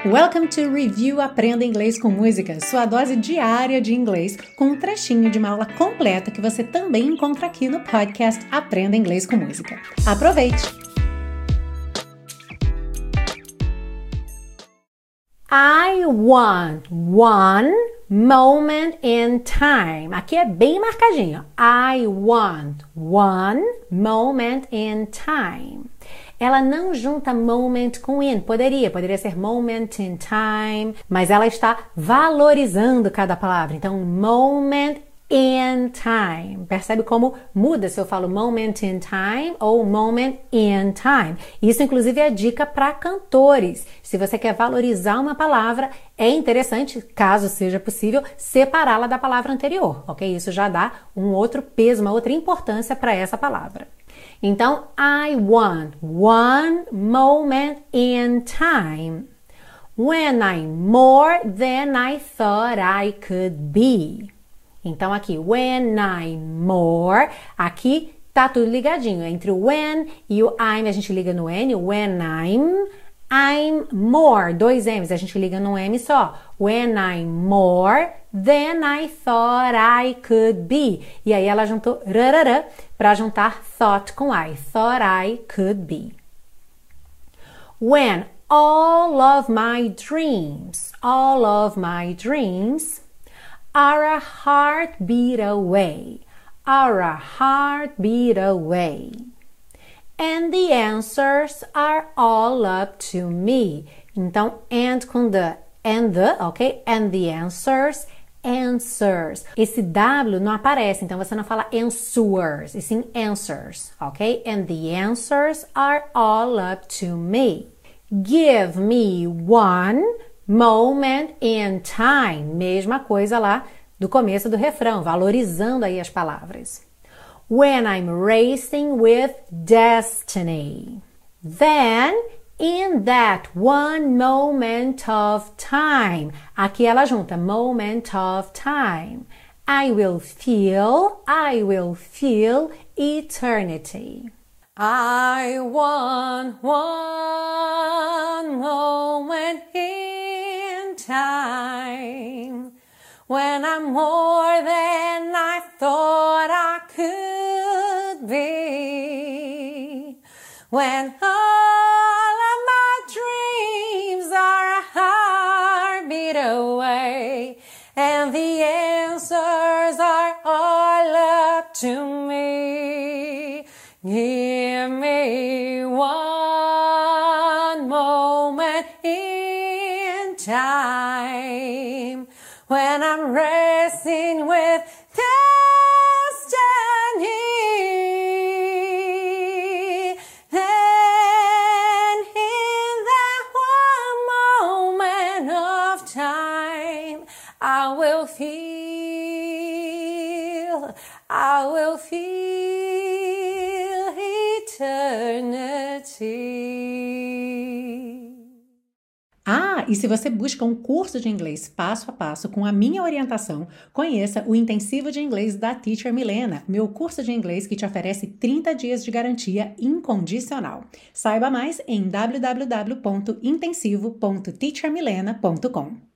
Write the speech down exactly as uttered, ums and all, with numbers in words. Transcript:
Welcome to Review Aprenda Inglês com Música, sua dose diária de inglês com um trechinho de uma aula completa que você também encontra aqui no podcast Aprenda Inglês com Música. Aproveite! I want one moment in time. Aqui é bem marcadinho. I want one moment in time. Ela não junta moment com in. Poderia, poderia ser moment in time, mas ela está valorizando cada palavra. Então, moment in time. Percebe como muda se eu falo moment in time ou moment in time. Isso, inclusive, é dica para cantores. Se você quer valorizar uma palavra, é interessante, caso seja possível, separá-la da palavra anterior, ok? Isso já dá um outro peso, uma outra importância para essa palavra. Então, I want one moment in time when I'm more than I thought I could be. Então, aqui, when I'm more, aqui tá tudo ligadinho. Entre o when e o I'm, a gente liga no N. When I'm, I'm more, dois M's, a gente liga no M só. When I'm more than I thought I could be. E aí ela juntou rarará para juntar thought com I. Thought I could be. When all of my dreams, all of my dreams are a heartbeat away, are a heartbeat away. And the answers are all up to me. Então, and com the, and the, ok? And the answers, answers. Esse W não aparece, então você não fala answers, e sim answers, ok? And the answers are all up to me. Give me one moment in time. Mesma coisa lá do começo do refrão, valorizando aí as palavras. When I'm racing with destiny. Then, in that one moment of time. Aqui ela junta, moment of time. I will feel, I will feel eternity. I want one moment in time when I'm more than I thought I could be. When all of my dreams are a heartbeat away and the answers are all up to me. Give me one moment in time when I'm racing with destiny. Then in that one moment of time, I will feel, I will feel eternity. Ah, e se você busca um curso de inglês passo a passo com a minha orientação, conheça o Intensivo de Inglês da Teacher Milena, meu curso de inglês que te oferece trinta dias de garantia incondicional. Saiba mais em w w w ponto intensivo ponto teacher milena ponto com.